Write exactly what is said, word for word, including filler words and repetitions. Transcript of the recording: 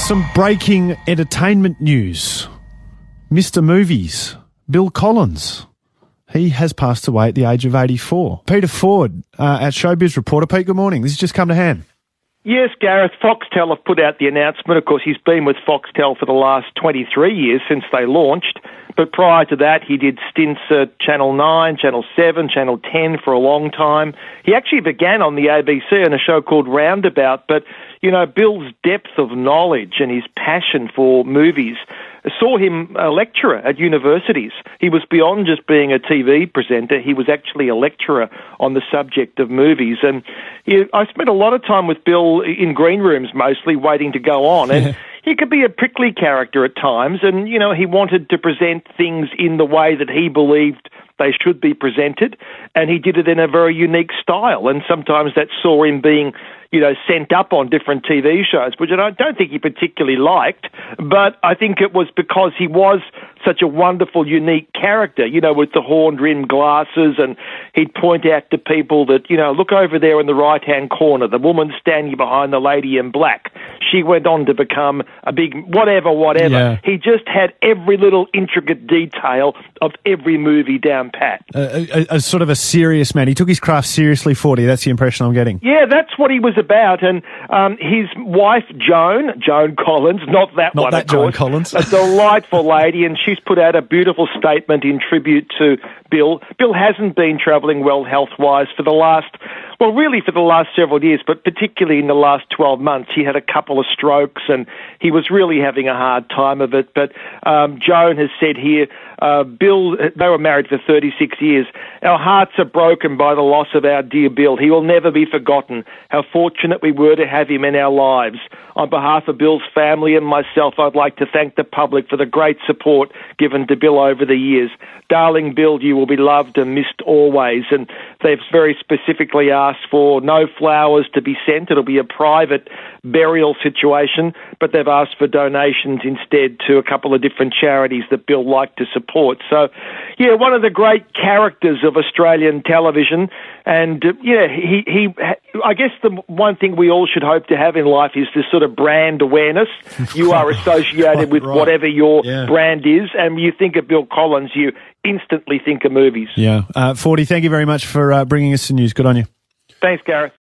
Some breaking entertainment news. Mister Movies, Bill Collins. He has passed away at the age of eighty-four. Peter Ford uh, at Showbiz Reporter. Pete, good morning. This has just come to hand. Yes, Gareth. Foxtel have put out the announcement. Of course, he's been with Foxtel for the last twenty-three years since they launched. But prior to that, he did stints at Channel nine, Channel seven, Channel ten for a long time. He actually began on the A B C in a show called Roundabout. But, you know, Bill's depth of knowledge and his passion for movies saw him a lecturer at universities. He was beyond just being a T V presenter. He was actually a lecturer on the subject of movies. And he, I spent a lot of time with Bill in green rooms, mostly waiting to go on. And Yeah. he could be a prickly character at times. And, you know, he wanted to present things in the way that he believed they should be presented. And he did it in a very unique style. And sometimes that saw him being, you know, sent up on different T V shows, which I don't think he particularly liked, but I think it was because he was such a wonderful, unique character, you know, with the horn-rimmed glasses, and he'd point out to people that, you know, look over there in the right-hand corner, the woman standing behind the lady in black. She went on to become a big whatever, whatever. Yeah. He just had every little intricate detail of every movie down pat. Uh, a, a sort of a serious man. He took his craft seriously, Forty. That's the impression I'm getting. Yeah, that's what he was about. And um, his wife, Joan, Joan Collins, not that Not one, that of course, Joan Collins. a delightful lady, and she's put out a beautiful statement in tribute to Bill. Bill hasn't been travelling well health-wise for the last, well, really for the last several years, but particularly in the last twelve months. He had a couple of strokes, and he was really having a hard time of it. But um, Joan has said here, uh, Bill, they were married for thirty-six years. Our hearts are broken by the loss of our dear Bill. He will never be forgotten. How fortunate we were to have him in our lives. On behalf of Bill's family and myself, I'd like to thank the public for the great support given to Bill over the years. Darling Bill, you will be loved and missed always. And they've very specifically asked for no flowers to be sent. It'll be a private burial situation, but they've asked for donations instead to a couple of different charities that Bill liked to support. So, yeah, one of the great characters of Australian television. And, uh, yeah, he, he, I guess the one thing we all should hope to have in life is this sort of brand awareness. You are associated with Right. whatever your Yeah. brand is, and you think of Bill Collins, you instantly think of movies. Yeah. Uh, Forty, thank you very much for uh, bringing us the news. Good on you. Thanks, Gareth.